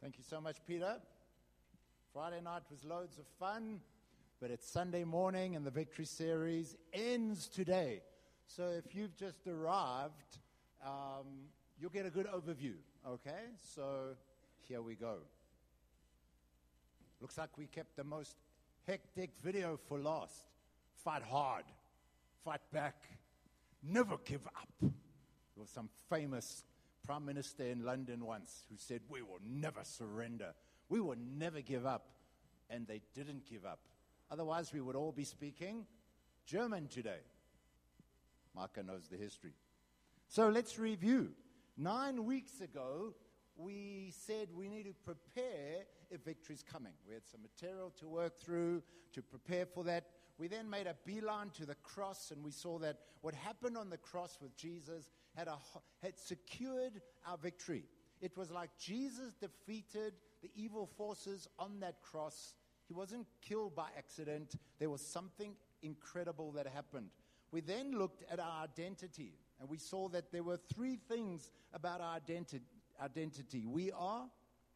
Thank you so much, Peter. Friday night was loads of fun, but it's Sunday morning and the Victory Series ends today. So if you've just arrived, you'll get a good overview, okay? So here we go. Looks like we kept the most hectic video for last. Fight hard, fight back, never give up. There was some famous Prime Minister in London once who said, we will never surrender. We will never give up. And they didn't give up. Otherwise, we would all be speaking German today. Marka knows the history. So let's review. 9 weeks ago, we said we need to prepare if victory's coming. We had some material to work through to prepare for that. We then made a beeline to the cross, and we saw that what happened on the cross with Jesus had secured our victory. It was like Jesus defeated the evil forces on that cross. He wasn't killed by accident. There was something incredible that happened. We then looked at our identity, and we saw that there were 3 things about our identity. We are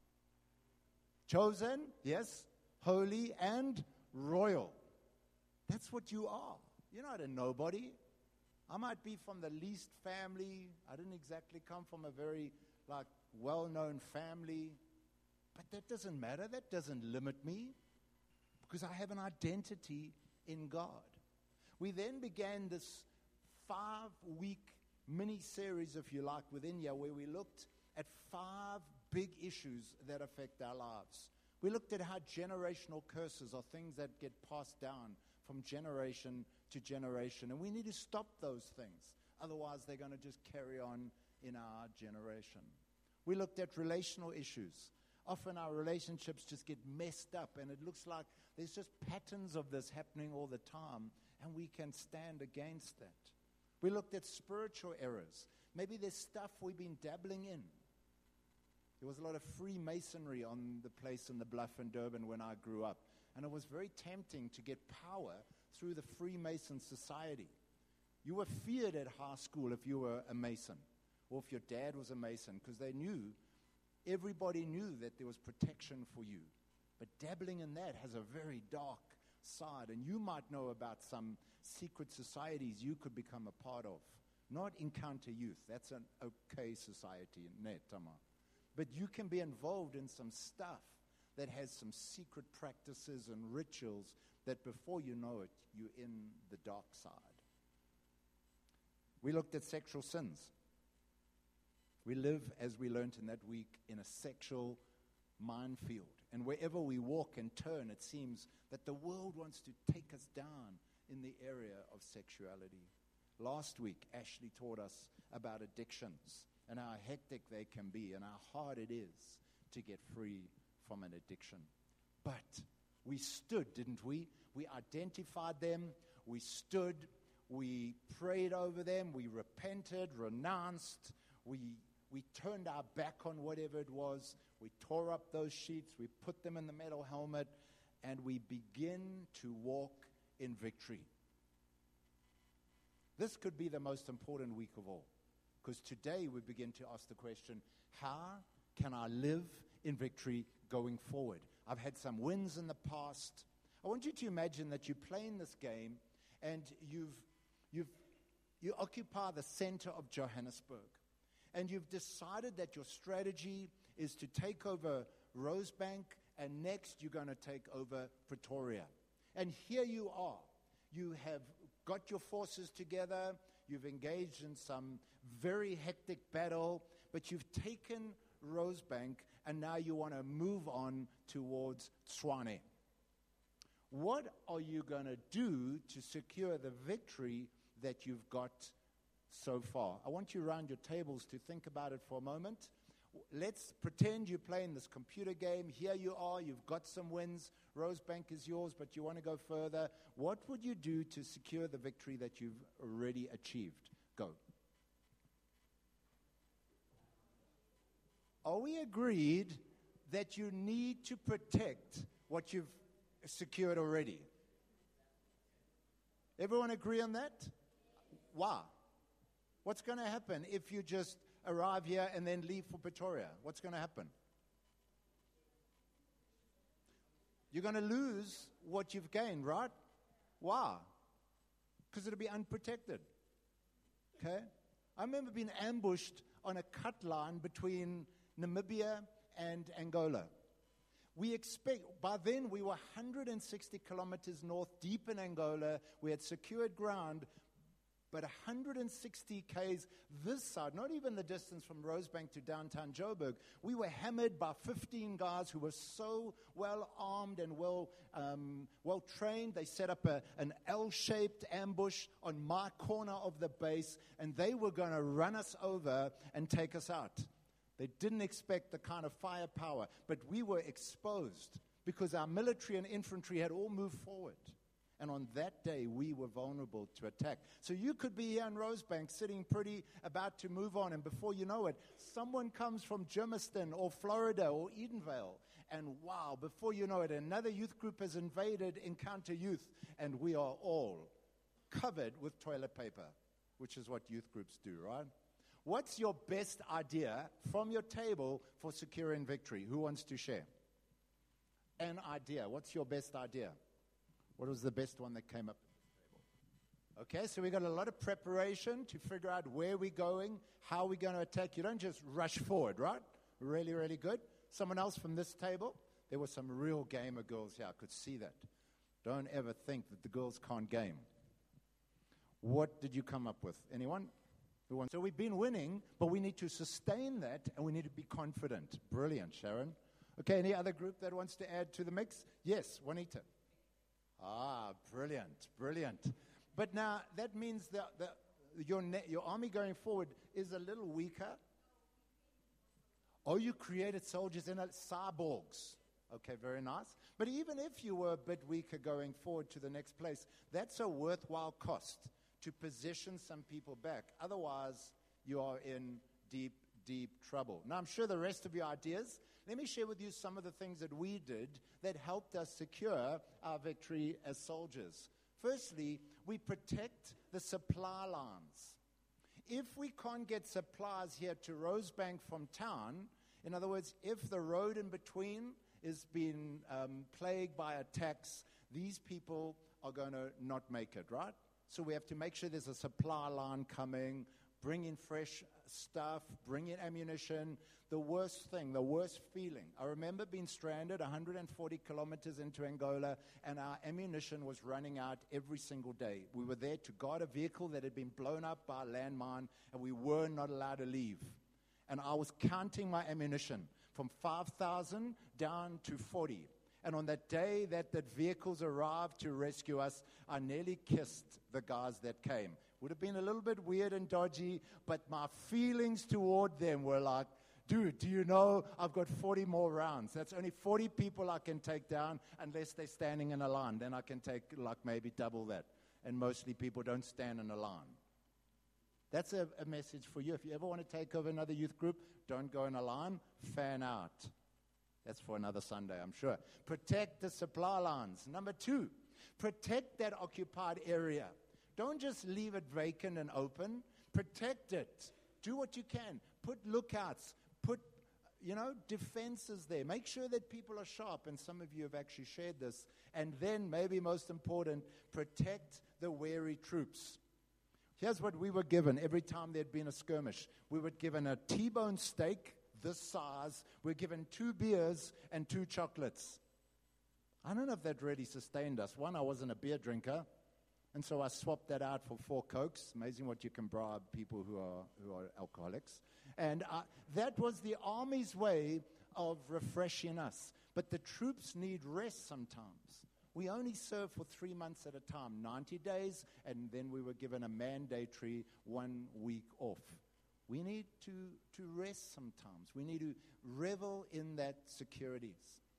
chosen, yes, holy, and royal. That's what you are. You're not a nobody. I might be from the least family. I didn't exactly come from a very well-known family. But that doesn't matter. That doesn't limit me because I have an identity in God. We then began this 5-week mini-series, if you like, within here where we looked at 5 big issues that affect our lives. We looked at how generational curses are things that get passed down from generation to generation. And we need to stop those things. Otherwise, they're going to just carry on in our generation. We looked at relational issues. Often our relationships just get messed up, and it looks like there's just patterns of this happening all the time, and we can stand against that. We looked at spiritual errors. Maybe there's stuff we've been dabbling in. There was a lot of Freemasonry on the place in the Bluff in Durban when I grew up. And it was very tempting to get power through the Freemason society. You were feared at high school if you were a Mason, or if your dad was a Mason, because everybody knew that there was protection for you. But dabbling in that has a very dark side. And you might know about some secret societies you could become a part of. Not Encounter Youth. That's an okay society in Netama. But you can be involved in some stuff that has some secret practices and rituals that before you know it, you're in the dark side. We looked at sexual sins. We live, as we learned in that week, in a sexual minefield. And wherever we walk and turn, it seems that the world wants to take us down in the area of sexuality. Last week, Ashley taught us about addictions and how hectic they can be and how hard it is to get free from an addiction. But we stood, didn't we? We identified them, we stood, we prayed over them, we repented, renounced, we turned our back on whatever it was, we tore up those sheets, we put them in the metal helmet, and we begin to walk in victory. This could be the most important week of all. Because today we begin to ask the question, how can I live in victory going forward? I've had some wins in the past. I want you to imagine that you're playing this game and you occupy the center of Johannesburg. And you've decided that your strategy is to take over Rosebank, and next you're going to take over Pretoria. And here you are. You have got your forces together, you've engaged in some very hectic battle, but you've taken Rosebank, and now you want to move on towards Tshwane. What are you going to do to secure the victory that you've got so far? I want you around your tables to think about it for a moment. Let's pretend you're playing this computer game. Here you are, you've got some wins. Rosebank is yours, but you want to go further. What would you do to secure the victory that you've already achieved? Go. Are we agreed that you need to protect what you've secured already? Everyone agree on that? Why? What's going to happen if you just arrive here and then leave for Pretoria? What's going to happen? You're going to lose what you've gained, right? Why? Because it'll be unprotected. Okay? I remember being ambushed on a cut line between Namibia and Angola. By then we were 160 kilometers north, deep in Angola. We had secured ground, but 160 k's this side, not even the distance from Rosebank to downtown Joburg. We were hammered by 15 guys who were so well armed and well trained. They set up an L-shaped ambush on my corner of the base, and they were going to run us over and take us out. They didn't expect the kind of firepower, but we were exposed because our military and infantry had all moved forward. And on that day, we were vulnerable to attack. So you could be here in Rosebank sitting pretty about to move on, and before you know it, someone comes from Germiston or Florida or Edenvale, and wow, before you know it, another youth group has invaded Encounter Youth, and we are all covered with toilet paper, which is what youth groups do, right? What's your best idea from your table for securing victory? Who wants to share? An idea. What's your best idea? What was the best one that came up? Okay, so we got a lot of preparation to figure out where we're going, how we're going to attack. You don't just rush forward, right? Really, really good. Someone else from this table? There were some real gamer girls here. I could see that. Don't ever think that the girls can't game. What did you come up with? Anyone? So we've been winning, but we need to sustain that, and we need to be confident. Brilliant, Sharon. Okay, any other group that wants to add to the mix? Yes, Juanita. Ah, brilliant, brilliant. But now that means that your army going forward is a little weaker. Oh, you created soldiers in cyborgs. Okay, very nice. But even if you were a bit weaker going forward to the next place, that's a worthwhile cost to position some people back. Otherwise, you are in deep, deep trouble. Now, I'm sure the rest of your ideas, let me share with you some of the things that we did that helped us secure our victory as soldiers. Firstly, we protect the supply lines. If we can't get supplies here to Rosebank from town, in other words, if the road in between is being plagued by attacks, these people are going to not make it, right? So we have to make sure there's a supply line coming, bring in fresh stuff, bring in ammunition. The worst thing, the worst feeling. I remember being stranded 140 kilometers into Angola, and our ammunition was running out every single day. We were there to guard a vehicle that had been blown up by a landmine, and we were not allowed to leave. And I was counting my ammunition from 5,000 down to 40. And on that day that vehicles arrived to rescue us, I nearly kissed the guys that came. Would have been a little bit weird and dodgy, but my feelings toward them were like, dude, do you know I've got 40 more rounds? That's only 40 people I can take down unless they're standing in a line. Then I can take like maybe double that. And mostly people don't stand in a line. That's a message for you. If you ever want to take over another youth group, don't go in a line, fan out. That's for another Sunday, I'm sure. Protect the supply lines. Number 2, protect that occupied area. Don't just leave it vacant and open. Protect it. Do what you can. Put lookouts. Put, defenses there. Make sure that people are sharp, and some of you have actually shared this. And then, maybe most important, protect the weary troops. Here's what we were given every time there'd been a skirmish. We were given a T-bone steak this size. We're given 2 beers and 2 chocolates. I don't know if that really sustained us. One, I wasn't a beer drinker, and so I swapped that out for 4 Cokes. Amazing what you can bribe people who are alcoholics. And that was the army's way of refreshing us. But the troops need rest sometimes. We only serve for 3 months at a time, 90 days, and then we were given a mandatory 1 week off. We need to rest sometimes. We need to revel in that securities.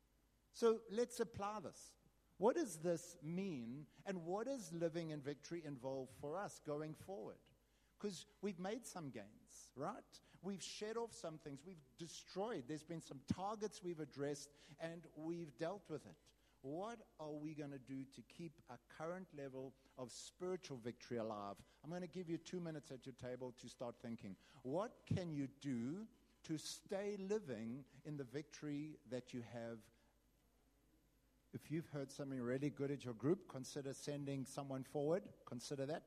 So let's apply this. What does this mean, and what does living in victory involve for us going forward? Because we've made some gains, right? We've shed off some things. We've destroyed. There's been some targets we've addressed, and we've dealt with it. What are we going to do to keep a current level of spiritual victory alive? I'm going to give you 2 minutes at your table to start thinking. What can you do to stay living in the victory that you have If you've heard something really good at your group, consider sending someone forward. Consider that.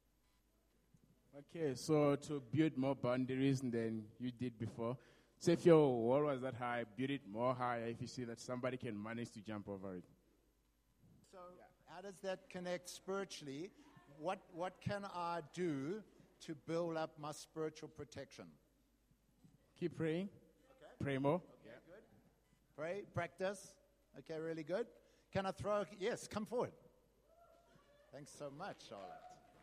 Okay, so to build more boundaries than you did before. So if your wall was that high, build it more higher if you see that somebody can manage to jump over it. So how does that connect spiritually? What can I do to build up my spiritual protection? Keep praying. Okay. Pray more. Okay, good. Pray, practice. Okay, really good. Can I throw? Yes, come forward. Thanks so much, Charlotte.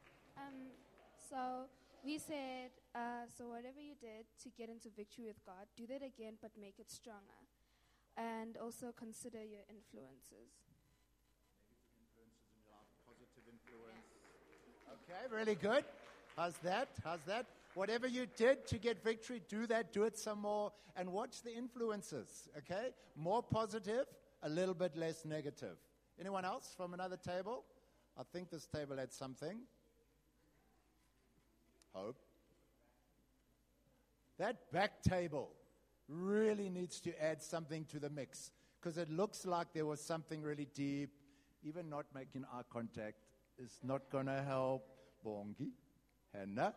So we said, so whatever you did to get into victory with God, do that again, but make it stronger. And also consider your influences. Influences in your life, positive influence. Okay, really good. How's that? How's that? Whatever you did to get victory, do that, do it some more, and watch the influences, okay? More positive, a little bit less negative. Anyone else from another table? I think this table had something. Hope. That back table really needs to add something to the mix because it looks like there was something really deep. Even not making eye contact is not going to help. Bongi, Hannah.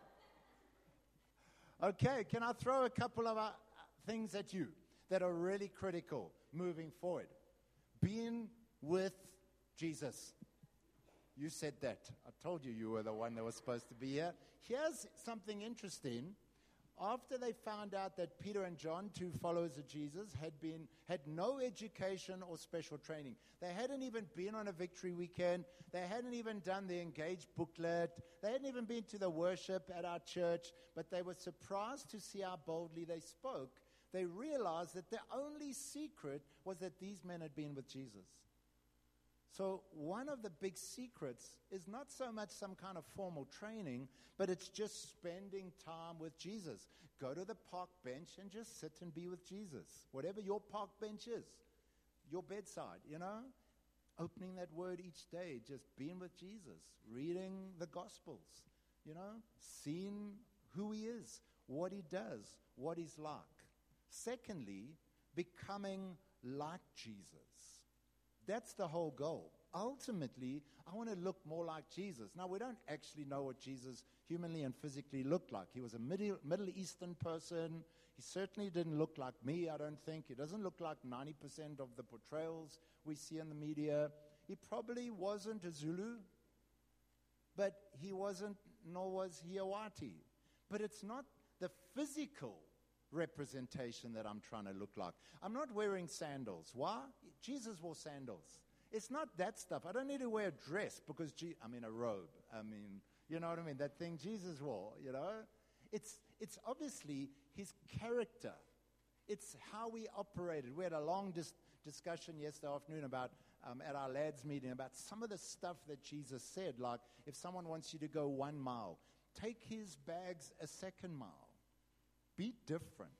Okay, can I throw a couple of things at you that are really critical moving forward? Being with Jesus. You said that. I told you you were the one that was supposed to be here. Here's something interesting. After they found out that Peter and John, two followers of Jesus, had no education or special training. They hadn't even been on a victory weekend. They hadn't even done the Engage booklet. They hadn't even been to the worship at our church. But they were surprised to see how boldly they spoke. They realized that the only secret was that these men had been with Jesus. So one of the big secrets is not so much some kind of formal training, but it's just spending time with Jesus. Go to the park bench and just sit and be with Jesus. Whatever your park bench is, your bedside, Opening that word each day, just being with Jesus, reading the Gospels, seeing who he is, what he does, what he's like. Secondly, becoming like Jesus. That's the whole goal. Ultimately, I want to look more like Jesus. Now, we don't actually know what Jesus humanly and physically looked like. He was a Middle Eastern person. He certainly didn't look like me, I don't think. He doesn't look like 90% of the portrayals we see in the media. He probably wasn't a Zulu, but he wasn't, nor was he a Wati. But it's not the physical representation that I'm trying to look like. I'm not wearing sandals. Why? Jesus wore sandals. It's not that stuff. I don't need to wear a dress because, a robe. You know what I mean? That thing Jesus wore, It's obviously his character. It's how we operated. We had a long discussion yesterday afternoon about, at our lads meeting, about some of the stuff that Jesus said. Like, if someone wants you to go 1 mile, take his bags a 2nd mile. Be different.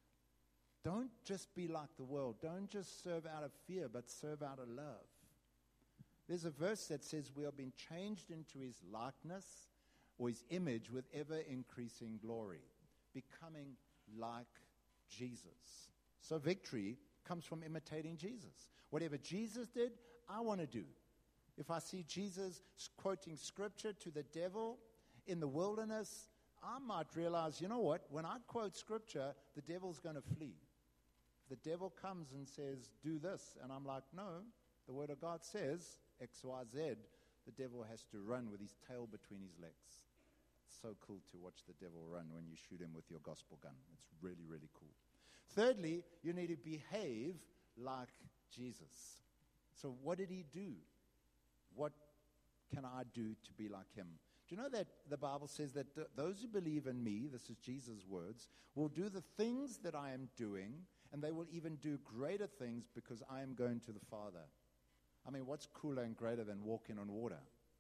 Don't just be like the world. Don't just serve out of fear, but serve out of love. There's a verse that says we are being changed into his likeness or his image with ever-increasing glory, becoming like Jesus. So victory comes from imitating Jesus. Whatever Jesus did, I want to do. If I see Jesus quoting scripture to the devil in the wilderness, I might realize, you know what? When I quote scripture, the devil's going to flee. If the devil comes and says, do this, and I'm like, no, the word of God says, X, Y, Z, the devil has to run with his tail between his legs. It's so cool to watch the devil run when you shoot him with your gospel gun. It's really, really cool. Thirdly, you need to behave like Jesus. So what did he do? What can I do to be like him? Do you know that the Bible says that those who believe in me, this is Jesus' words, will do the things that I am doing, and they will even do greater things because I am going to the Father. What's cooler and greater than walking on water?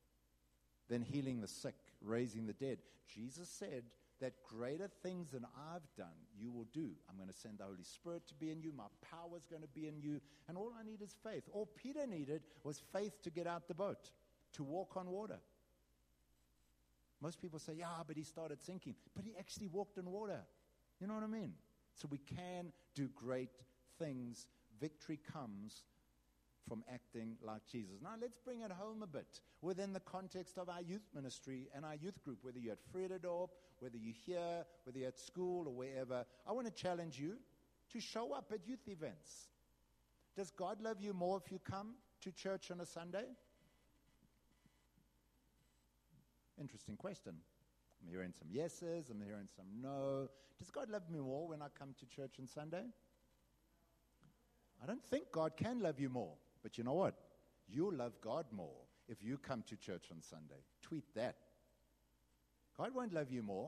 Than healing the sick, raising the dead. Jesus said that greater things than I've done, you will do. I'm going to send the Holy Spirit to be in you. My power is going to be in you. And all I need is faith. All Peter needed was faith to get out the boat, to walk on water. Most people say, yeah, but he started sinking. But he actually walked on water. You know what I mean? So we can do great things. Victory comes from acting like Jesus. Now, let's bring it home a bit within the context of our youth ministry and our youth group, whether you're at Vredendorp, whether you're here, whether you're at school or wherever. I want to challenge you to show up at youth events. Does God love you more if you come to church on a Sunday? Interesting question. I'm hearing some yeses, I'm hearing some no. Does God love me more when I come to church on Sunday? I don't think God can love you more. But you know what? You'll love God more if you come to church on Sunday. Tweet that. God won't love you more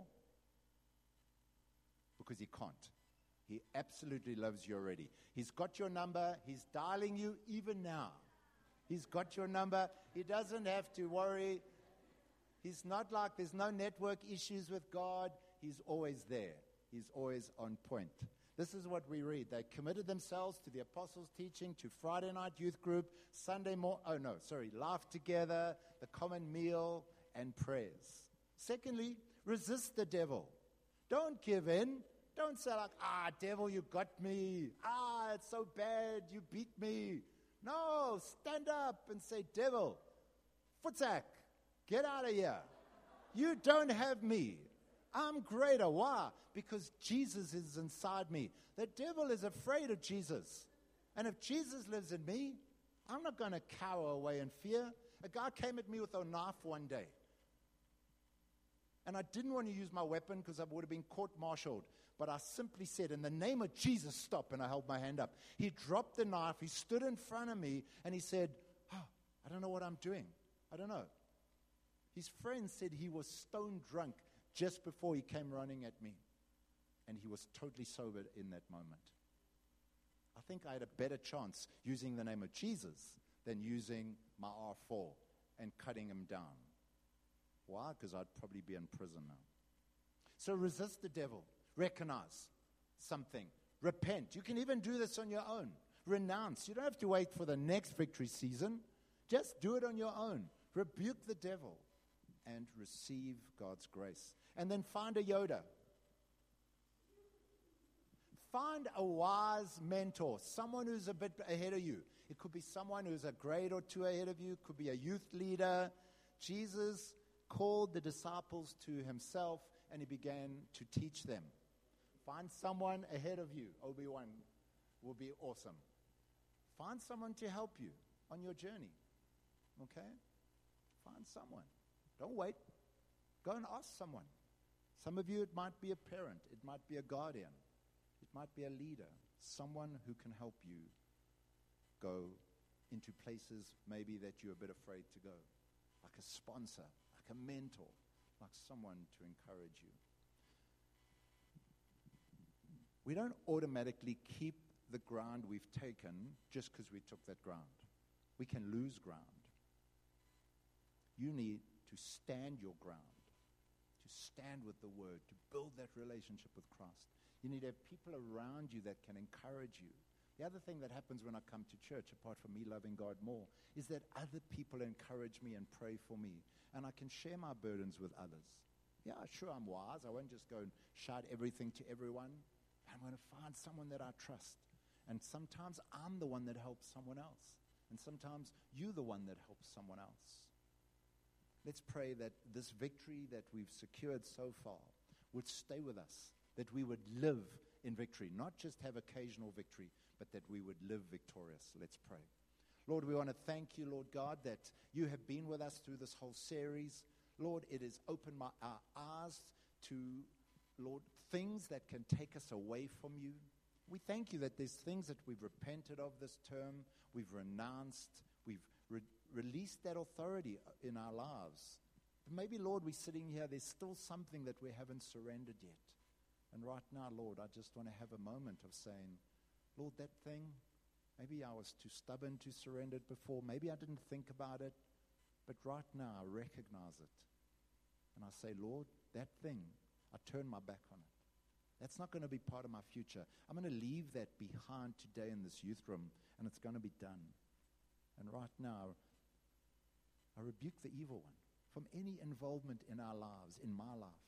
because he can't. He absolutely loves you already. He's got your number. He's dialing you even now. He's got your number. He doesn't have to worry. He's not like there's no network issues with God. He's always there. He's always on point. This is what we read. They committed themselves to the apostles' teaching, to Friday night youth group, life together, the common meal, and prayers. Secondly, resist the devil. Don't give in. Don't say like, devil, you got me. It's so bad, you beat me. No, stand up and say, devil, Futsak, get out of here. You don't have me. I'm greater. Why? Because Jesus is inside me. The devil is afraid of Jesus. And if Jesus lives in me, I'm not going to cower away in fear. A guy came at me with a knife one day. And I didn't want to use my weapon because I would have been court-martialed. But I simply said, in the name of Jesus, stop. And I held my hand up. He dropped the knife. He stood in front of me. And he said, I don't know what I'm doing. I don't know. His friend said he was stone drunk just before he came running at me. And he was totally sober in that moment. I think I had a better chance using the name of Jesus than using my R4 and cutting him down. Why? Because I'd probably be in prison now. So resist the devil. Recognize something. Repent. You can even do this on your own. Renounce. You don't have to wait for the next victory season. Just do it on your own. Rebuke the devil and receive God's grace. And then find a Yoda. Find a wise mentor, someone who's a bit ahead of you. It could be someone who's a grade or two ahead of you. It could be a youth leader. Jesus called the disciples to himself, and he began to teach them. Find someone ahead of you. Obi-Wan will be awesome. Find someone to help you on your journey. Okay? Find someone. Don't wait. Go and ask someone. Some of you, it might be a parent. It might be a guardian. It might be a leader. Someone who can help you go into places maybe that you're a bit afraid to go. Like a sponsor, like a mentor, like someone to encourage you. We don't automatically keep the ground we've taken just because we took that ground. We can lose ground. You need to stand your ground, to stand with the Word, to build that relationship with Christ. You need to have people around you that can encourage you. The other thing that happens when I come to church, apart from me loving God more, is that other people encourage me and pray for me, and I can share my burdens with others. Yeah, sure, I'm wise. I won't just go and shout everything to everyone. I'm going to find someone that I trust. And sometimes I'm the one that helps someone else. And sometimes you're the one that helps someone else. Let's pray that this victory that we've secured so far would stay with us, that we would live in victory, not just have occasional victory, but that we would live victorious. Let's pray. Lord, we want to thank you, Lord God, that you have been with us through this whole series. Lord, it has opened our eyes to, Lord, things that can take us away from you. We thank you that there's things that we've repented of this term, we've renounced, we've released that authority in our lives. But maybe, Lord, we're sitting here, there's still something that we haven't surrendered yet. And right now, Lord, I just want to have a moment of saying, Lord, that thing, maybe I was too stubborn to surrender it before. Maybe I didn't think about it. But right now, I recognize it. And I say, Lord, that thing, I turn my back on it. That's not going to be part of my future. I'm going to leave that behind today in this youth room, and it's going to be done. And right now, I rebuke the evil one from any involvement in our lives, in my life.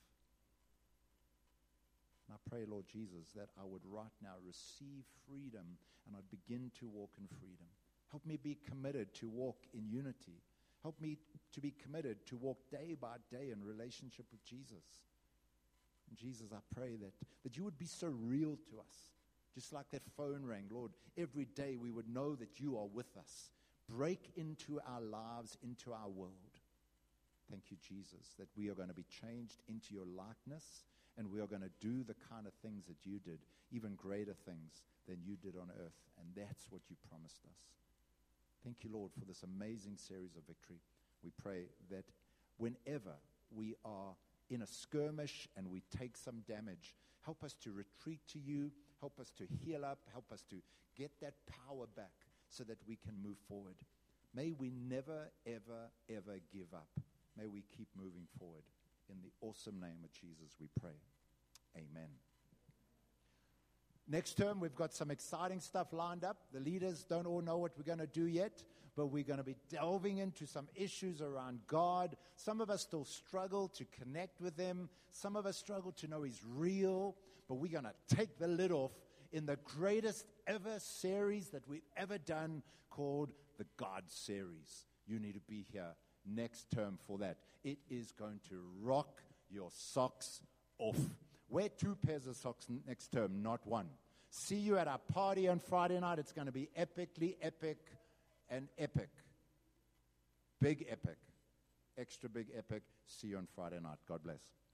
And I pray, Lord Jesus, that I would right now receive freedom and I'd begin to walk in freedom. Help me be committed to walk in unity. Help me to be committed to walk day by day in relationship with Jesus. And Jesus, I pray that you would be so real to us. Just like that phone rang, Lord, every day we would know that you are with us. Break into our lives, into our world. Thank you, Jesus, that we are going to be changed into your likeness, and we are going to do the kind of things that you did, even greater things than you did on earth. And that's what you promised us. Thank you, Lord, for this amazing series of victory. We pray that whenever we are in a skirmish and we take some damage, help us to retreat to you, help us to heal up, help us to get that power back so that we can move forward. May we never, ever, ever give up. May we keep moving forward. In the awesome name of Jesus, we pray. Amen. Next term, we've got some exciting stuff lined up. The leaders don't all know what we're going to do yet, but we're going to be delving into some issues around God. Some of us still struggle to connect with Him. Some of us struggle to know He's real, but we're going to take the lid off in the greatest ever series that we've ever done called the God Series. You need to be here next term for that. It is going to rock your socks off. Wear 2 pairs of socks next term, not 1. See you at our party on Friday night. It's going to be epically epic and epic. Big epic. Extra big epic. See you on Friday night. God bless.